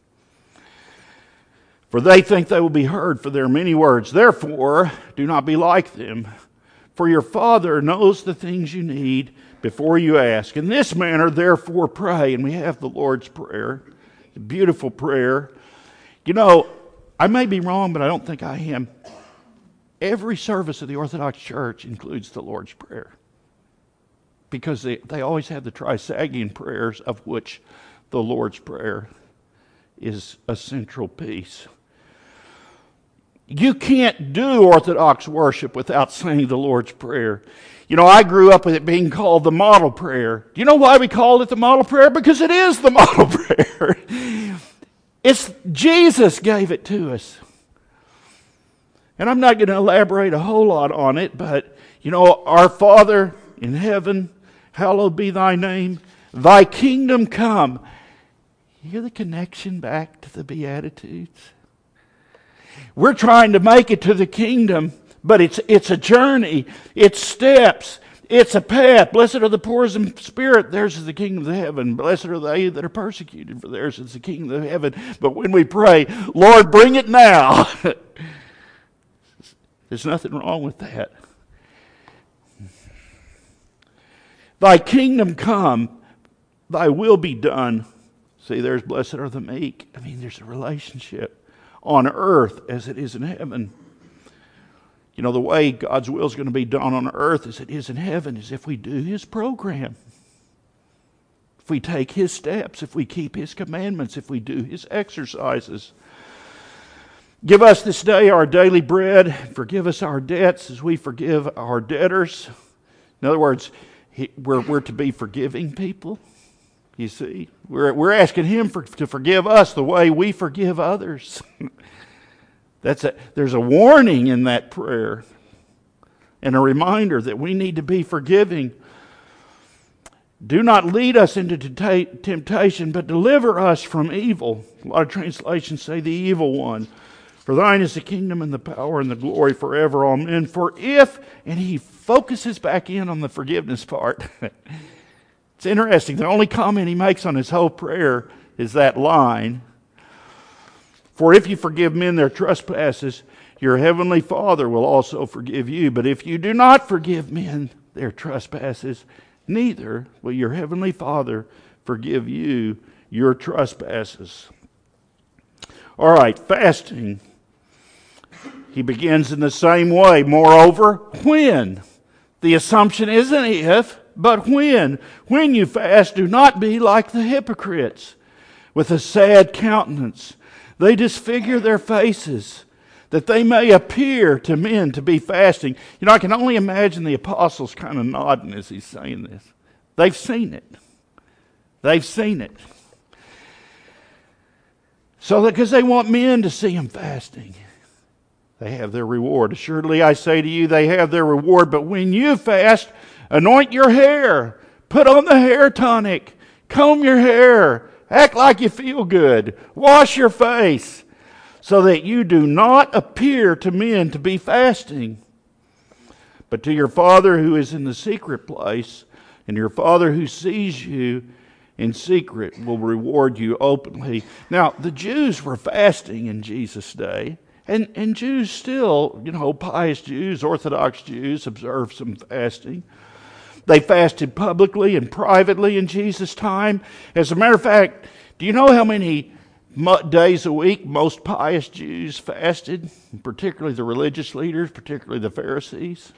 For they think they will be heard for their many words. Therefore, do not be like them. For your Father knows the things you need before you ask. In this manner, therefore, pray. And we have the Lord's Prayer, a beautiful prayer. You know, I may be wrong, but I don't think I am. Every service of the Orthodox Church includes the Lord's Prayer, because they always have the Trisagian prayers, of which the Lord's Prayer is a central piece. You can't do Orthodox worship without saying the Lord's Prayer. You know, I grew up with it being called the model prayer. Do you know why we called it the model prayer? Because it is the model prayer. It's Jesus gave it to us. And I'm not going to elaborate a whole lot on it, but, you know, our Father in heaven, hallowed be thy name. Thy kingdom come. You hear the connection back to the Beatitudes? We're trying to make it to the kingdom, but it's a journey. It's steps. It's a path. Blessed are the poor in spirit. Theirs is the kingdom of heaven. Blessed are they that are persecuted, for theirs is the kingdom of heaven. But when we pray, Lord, bring it now. There's nothing wrong with that. Thy kingdom come, thy will be done. See, there's blessed are the meek. I mean, there's a relationship on earth as it is in heaven. You know, the way God's will is going to be done on earth as it is in heaven is if we do His program. If we take His steps, if we keep His commandments, if we do His exercises. Give us this day our daily bread. Forgive us our debts as we forgive our debtors. In other words, we're to be forgiving people. You see, we're asking Him to forgive us the way we forgive others. There's a warning in that prayer and a reminder that we need to be forgiving. Do not lead us into temptation, but deliver us from evil. A lot of translations say the evil one. For thine is the kingdom and the power and the glory forever. Amen. For if, and he focuses back in on the forgiveness part. It's interesting. The only comment he makes on his whole prayer is that line. For if you forgive men their trespasses, your heavenly Father will also forgive you. But if you do not forgive men their trespasses, neither will your heavenly Father forgive you your trespasses. All right, fasting. He begins in the same way. Moreover, when? The assumption isn't if, but when. When you fast, do not be like the hypocrites with a sad countenance. They disfigure their faces, that they may appear to men to be fasting. You know, I can only imagine the apostles kind of nodding as he's saying this. They've seen it. They've seen it. So that because they want men to see them fasting, they have their reward. Assuredly, I say to you, they have their reward. But when you fast, anoint your hair, put on the hair tonic, comb your hair, act like you feel good, wash your face, so that you do not appear to men to be fasting, but to your Father who is in the secret place, and your Father who sees you in secret will reward you openly. Now, the Jews were fasting in Jesus' day. And Jews still, pious Jews, Orthodox Jews, observe some fasting. They fasted publicly and privately in Jesus' time. As a matter of fact, do you know how many days a week most pious Jews fasted? Particularly the religious leaders, particularly the Pharisees?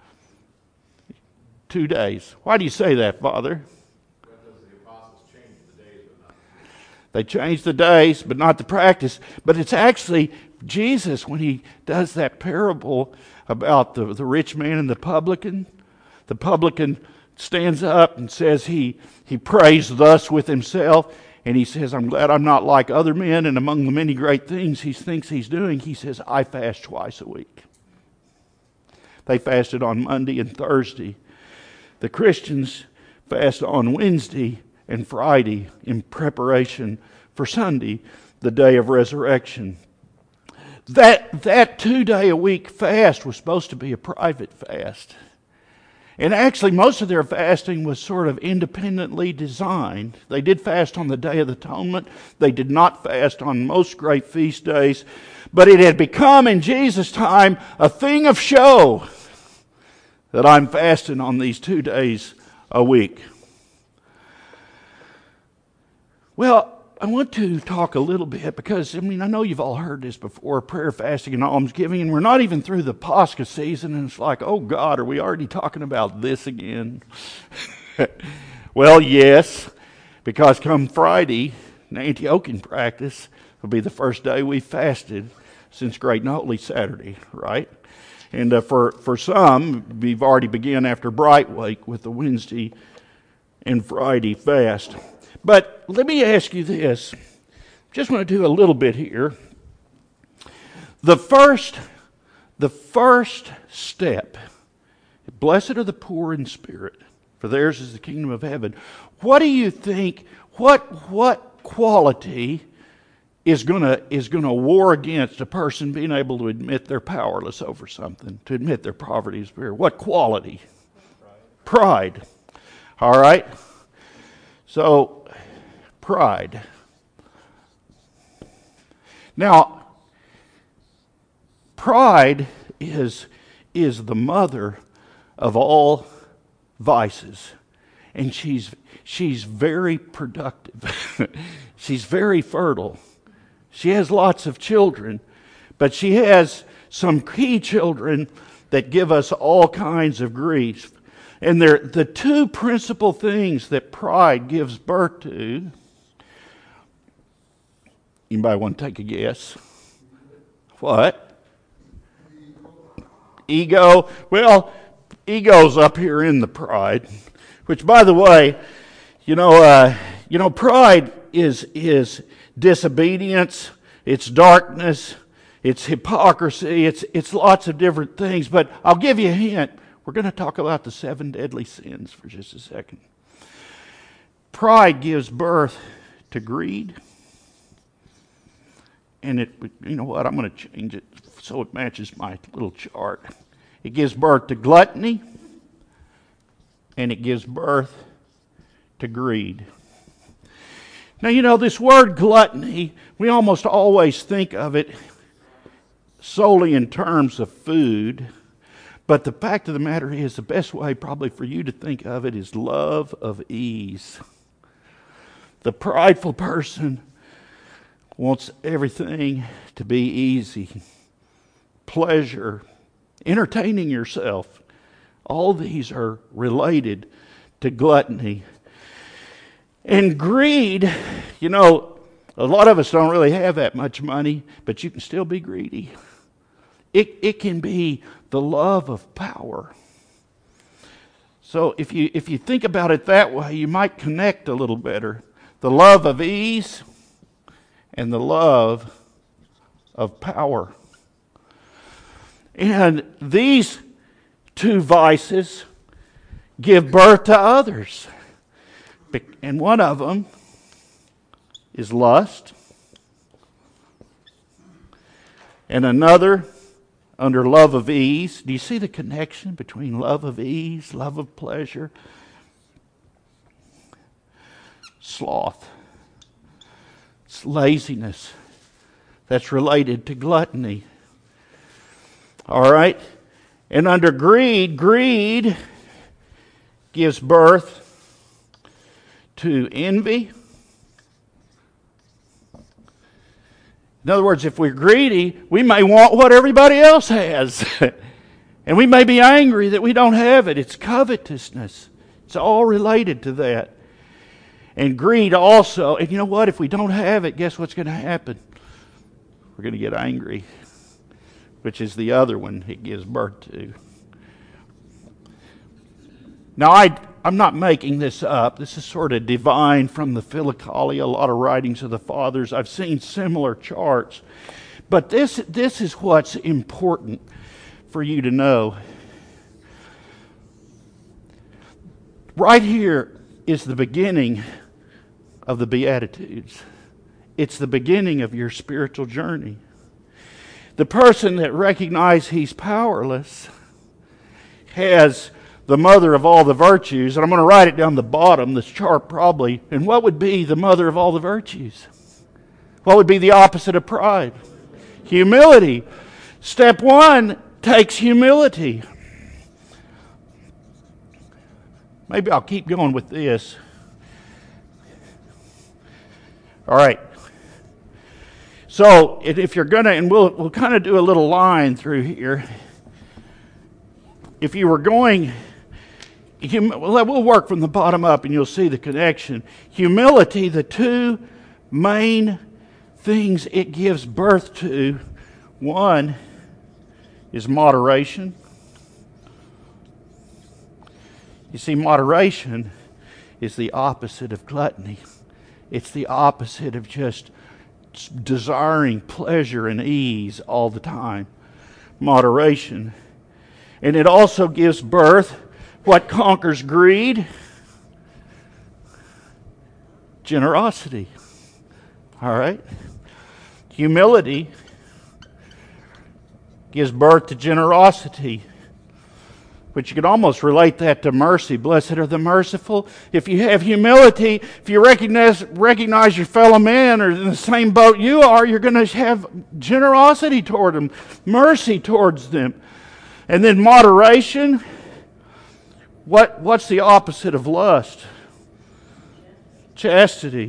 2 days. Why do you say that, Father? Because the apostles changed the days, but not the practice. They changed the days, but not the practice. But it's actually Jesus, when he does that parable about the rich man and the publican stands up and says he prays thus with himself, And he says, I'm glad I'm not like other men, and among the many great things he thinks he's doing, he says, I fast twice a week. They fasted on Monday and Thursday. The Christians fast on Wednesday and Friday in preparation for Sunday, the day of resurrection. That 2-day-a-week fast was supposed to be a private fast. And actually, most of their fasting was sort of independently designed. They did fast on the Day of Atonement. They did not fast on most great feast days. But it had become, in Jesus' time, a thing of show that I'm fasting on these 2 days a week. Well, I want to talk a little bit because, I know you've all heard this before, prayer, fasting, and almsgiving, and we're not even through the Pascha season, and it's like, oh God, are we already talking about this again? Well, yes, because come Friday, in Antiochian practice, will be the first day we fasted since Great and Holy Saturday, right? And for some, we've already begun after Bright Week with the Wednesday and Friday fast. But let me ask you this. Just want to do a little bit here. The first step, blessed are the poor in spirit, for theirs is the kingdom of heaven. What do you think, what quality is going to war against a person being able to admit they're powerless over something, to admit their poverty of spirit? What quality? Pride. All right? So, pride. Now, pride is the mother of all vices. And she's very productive. She's very fertile. She has lots of children, but she has some key children that give us all kinds of grief. And they're the two principal things that pride gives birth to. Anybody want to take a guess? What? Ego. Well, ego's up here in the pride. Which, by the way, pride is disobedience. It's darkness. It's hypocrisy. It's lots of different things. But I'll give you a hint. We're going to talk about the 7 deadly sins for just a second. Pride gives birth to greed. And you know what? I'm going to change it so it matches my little chart. It gives birth to gluttony. And it gives birth to greed. Now, this word gluttony, we almost always think of it solely in terms of food. But the fact of the matter is, the best way probably for you to think of it is love of ease. The prideful person wants everything to be easy. Pleasure, entertaining yourself. All these are related to gluttony. And greed, a lot of us don't really have that much money, but you can still be greedy. It can be the love of power. So if you think about it that way, you might connect a little better. The love of ease and the love of power. And these two vices give birth to others. And one of them is lust. And another under love of ease. Do you see the connection between love of ease, love of pleasure? Sloth. It's laziness. That's related to gluttony. All right? And under greed gives birth to envy. In other words, if we're greedy, we may want what everybody else has. And we may be angry that we don't have it. It's covetousness. It's all related to that. And greed also. And you know what? If we don't have it, guess what's going to happen? We're going to get angry, which is the other one it gives birth to. Now, I'm not making this up. This is sort of divine from the Philokalia, a lot of writings of the fathers. I've seen similar charts. But this is what's important for you to know. Right here is the beginning of the Beatitudes. It's the beginning of your spiritual journey. The person that recognizes he's powerless has the mother of all the virtues, and I'm going to write it down the bottom, this chart probably. And what would be the mother of all the virtues? What would be the opposite of pride? Humility. Step one takes humility. Maybe I'll keep going with this. All right. So if you're going to, and we'll kind of do a little line through here. If you were going, we'll work from the bottom up and you'll see the connection. Humility, the two main things it gives birth to, one is moderation. You see, moderation is the opposite of gluttony. It's the opposite of just desiring pleasure and ease all the time. Moderation. And it also gives birth, what conquers greed? Generosity. All right? Humility gives birth to generosity. But you could almost relate that to mercy. Blessed are the merciful. If you have humility, if you recognize your fellow man are in the same boat you are, you're going to have generosity toward them, mercy towards them. And then moderation. What's the opposite of lust? Chastity.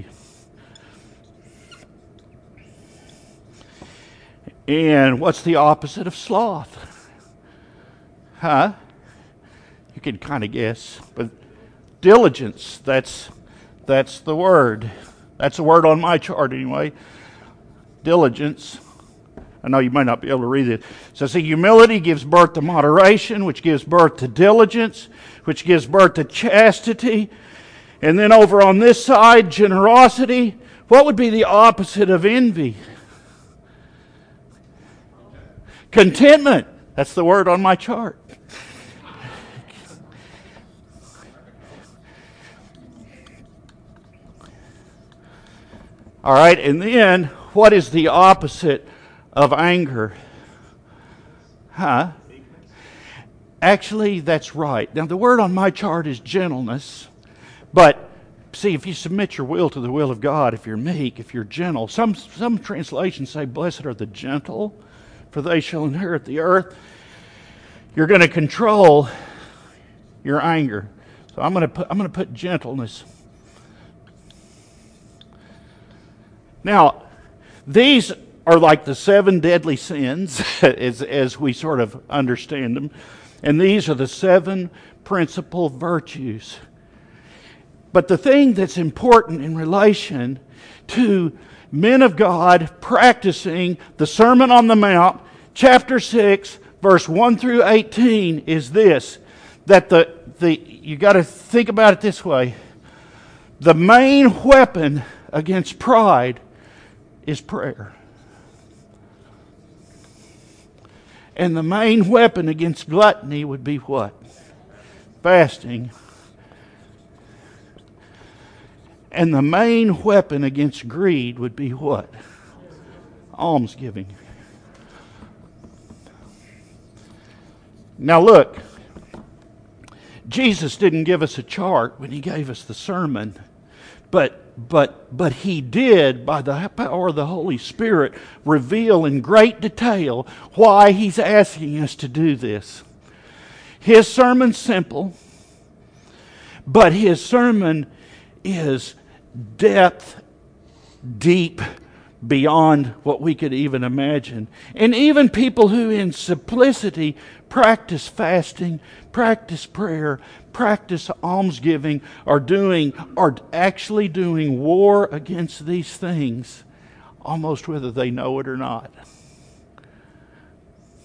And what's the opposite of sloth? Huh? You can kind of guess, but diligence, that's the word. That's the word on my chart anyway. Diligence. I know you might not be able to read it. So see, humility gives birth to moderation, which gives birth to diligence, which gives birth to chastity. And then over on this side, generosity. What would be the opposite of envy? Contentment. That's the word on my chart. All right, and then what is the opposite of anger? Huh? Actually, that's right. Now, the word on my chart is gentleness, but see, if you submit your will to the will of God, if you're meek, if you're gentle, some translations say, "Blessed are the gentle, for they shall inherit the earth." You're going to control your anger. So I'm going to put gentleness. Now, these are like the 7 deadly sins, as we sort of understand them. And these are the 7 principal virtues. But the thing that's important in relation to men of God practicing the Sermon on the Mount, chapter 6, verse 1 through 18, is this. That you got to think about it this way. The main weapon against pride is prayer. And the main weapon against gluttony would be what? Fasting. And the main weapon against greed would be what? Almsgiving. Now look, Jesus didn't give us a chart when He gave us the sermon, but He did, by the power of the Holy Spirit, reveal in great detail why He's asking us to do this. His sermon's simple, but His sermon is depth, deep, beyond what we could even imagine. And even people who in simplicity practice fasting, practice prayer, practice almsgiving, are actually doing war against these things, almost whether they know it or not.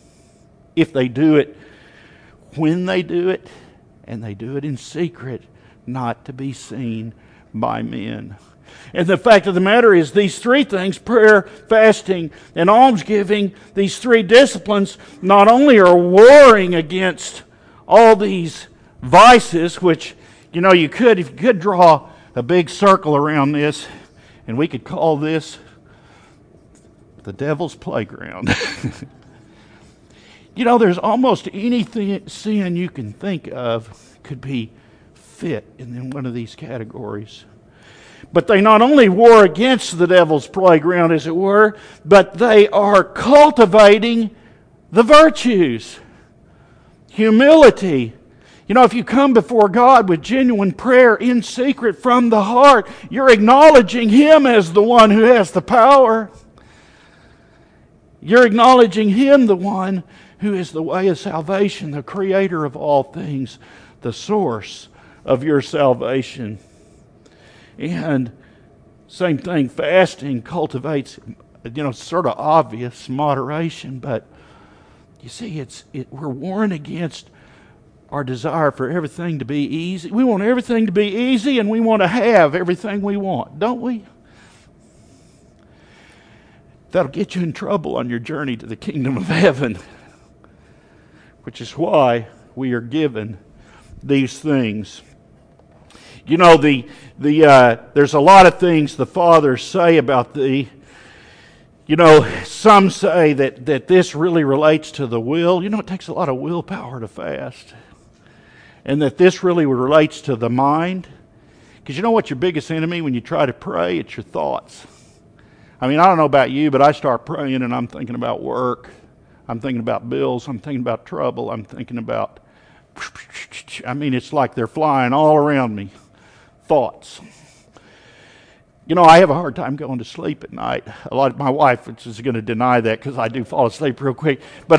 If they do it when they do it, and they do it in secret, not to be seen by men. And the fact of the matter is, these three things, prayer, fasting, and almsgiving, these three disciplines, not only are warring against all these vices, which, if you could draw a big circle around this, and we could call this the devil's playground. There's almost anything sin you can think of could be fit in one of these categories. But they not only war against the devil's playground, as it were, but they are cultivating the virtues. Humility. If you come before God with genuine prayer in secret from the heart, you're acknowledging Him as the one who has the power. You're acknowledging Him, the one who is the way of salvation, the creator of all things, the source of your salvation. And same thing, fasting cultivates, sort of obvious moderation, but you see, we're warring against our desire for everything to be easy. We want everything to be easy, and we want to have everything we want, don't we? That'll get you in trouble on your journey to the kingdom of heaven, which is why we are given these things. There's a lot of things the fathers say about thee. Some say that this really relates to the will. It takes a lot of willpower to fast. And that this really relates to the mind. Because you know what's your biggest enemy when you try to pray? It's your thoughts. I don't know about you, but I start praying and I'm thinking about work. I'm thinking about bills. I'm thinking about trouble. I'm thinking about... it's like they're flying all around me. Thoughts. I have a hard time going to sleep at night. My wife is going to deny that because I do fall asleep real quick. But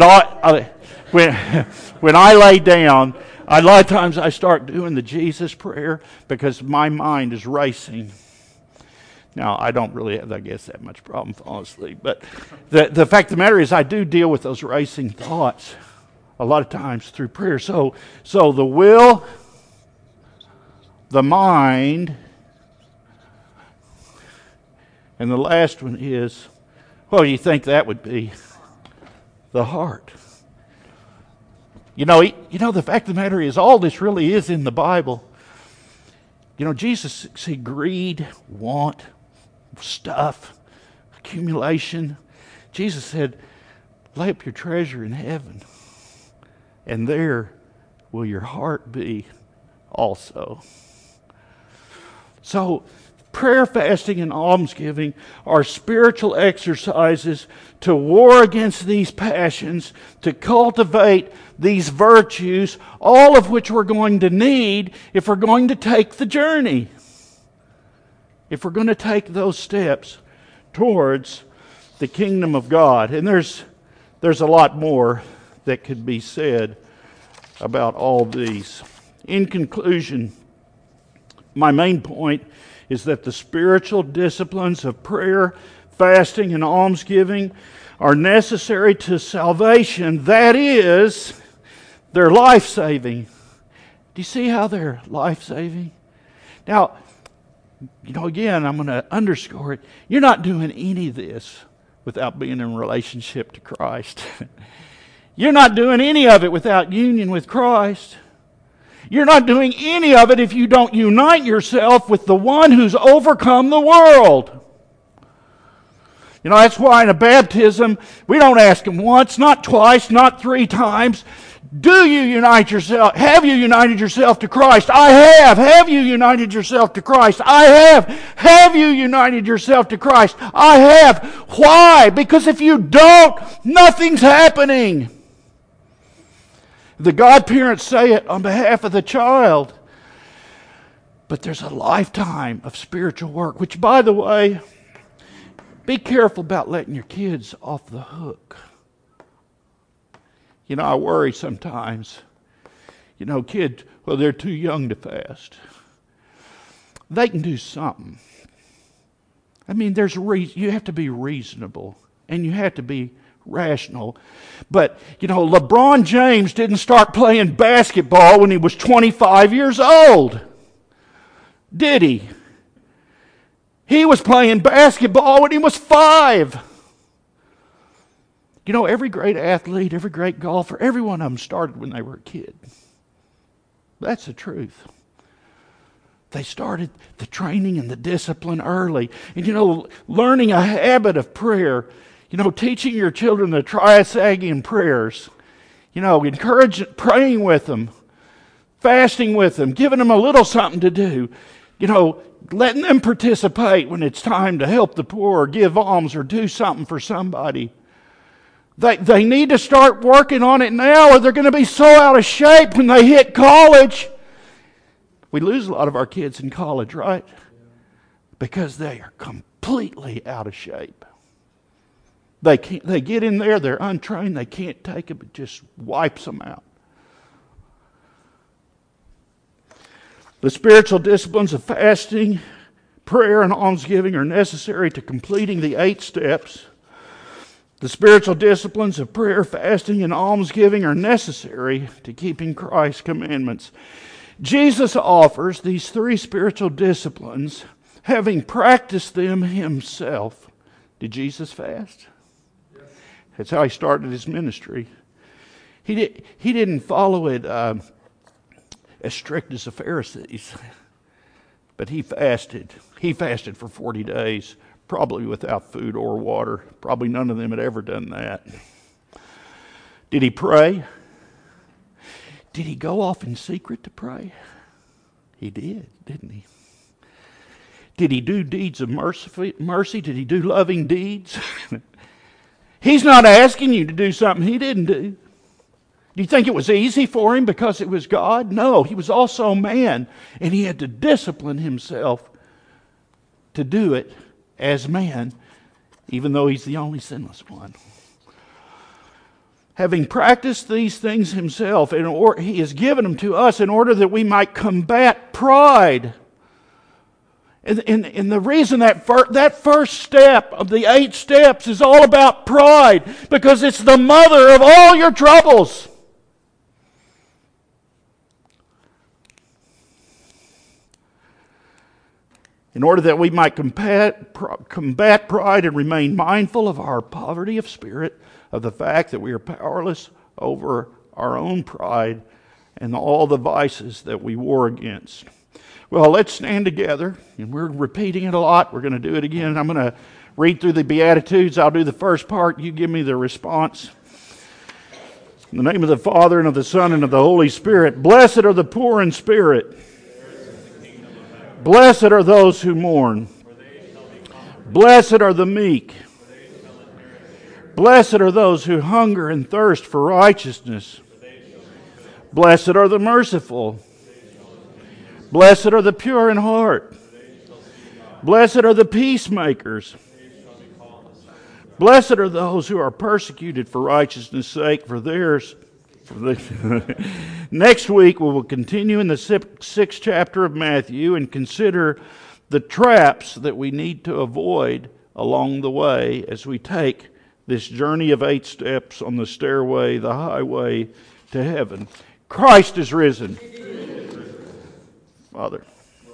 when I lay down, a lot of times I start doing the Jesus prayer because my mind is racing. Now, I don't really have, that much problem falling asleep. But the fact of the matter is I do deal with those racing thoughts a lot of times through prayer. So the will, the mind, and the last one is, you think that would be the heart. The fact of the matter is all this really is in the Bible. Jesus said greed, want, stuff, accumulation. Jesus said, lay up your treasure in heaven, and there will your heart be also. So, prayer, fasting, and almsgiving are spiritual exercises to war against these passions, to cultivate these virtues, all of which we're going to need if we're going to take the journey. If we're going to take those steps towards the kingdom of God. And there's a lot more that could be said about all these. In conclusion, my main point is that the spiritual disciplines of prayer, fasting, and almsgiving are necessary to salvation. That is, they're life-saving. Do you see how they're life-saving? Now, again, I'm going to underscore it. You're not doing any of this without being in relationship to Christ. You're not doing any of it without union with Christ. You're not doing any of it if you don't unite yourself with the one who's overcome the world. That's why in a baptism, we don't ask him once, not twice, not 3 times. Do you unite yourself? Have you united yourself to Christ? I have. Have you united yourself to Christ? I have. Have you united yourself to Christ? I have. Why? Because if you don't, nothing's happening. The godparents say it on behalf of the child. But there's a lifetime of spiritual work, which, by the way, be careful about letting your kids off the hook. I worry sometimes. Kids, they're too young to fast. They can do something. There's you have to be reasonable, and you have to be rational. But, LeBron James didn't start playing basketball when he was 25 years old. Did he? He was playing basketball when he was 5. You know, every great athlete, every great golfer, every one of them started when they were a kid. That's the truth. They started the training and the discipline early. And, you know, learning a habit of prayer, you know, teaching your children the Trisagian prayers, you know, encouraging, praying with them, fasting with them, giving them a little something to do, you know, letting them participate when it's time to help the poor or give alms or do something for somebody. They need to start working on it now or they're going to be so out of shape when they hit college. We lose a lot of our kids in college, right? Because they are completely out of shape. They get in there, they're untrained, they can't take it, it just wipes them out. The spiritual disciplines of fasting, prayer, and almsgiving are necessary to completing the 8 steps. The spiritual disciplines of prayer, fasting, and almsgiving are necessary to keeping Christ's commandments. Jesus offers these 3 spiritual disciplines, having practiced them himself. Did Jesus fast? Yes. That's how he started his ministry. He didn't follow it as strict as the Pharisees, but he fasted. He fasted for 40 days. Probably without food or water. Probably none of them had ever done that. Did he pray? Did he go off in secret to pray? He did, didn't he? Did he do deeds of mercy? Did he do loving deeds? He's not asking you to do something he didn't do. Do you think it was easy for him because it was God? No, he was also man, and he had to discipline himself to do it as man, even though he's the only sinless one. Having practiced these things himself, he has given them to us in order that we might combat pride. And the reason that first step of the 8 steps is all about pride, because it's the mother of all your troubles. In order that we might combat pride and remain mindful of our poverty of spirit, of the fact that we are powerless over our own pride and all the vices that we war against. Well, let's stand together, and we're repeating it a lot. We're going to do it again. I'm going to read through the Beatitudes. I'll do the first part. You give me the response. In the name of the Father, and of the Son, and of the Holy Spirit. Blessed are the poor in spirit. Blessed are those who mourn. Blessed are the meek. Blessed are those who hunger and thirst for righteousness. Blessed are the merciful. Blessed are the pure in heart. Blessed are the peacemakers. Blessed are those who are persecuted for righteousness' sake, for theirs. Next week we will continue in the 6th chapter of Matthew and consider the traps that we need to avoid along the way as we take this journey of 8 steps on the stairway, the highway to heaven. Christ is risen. Father.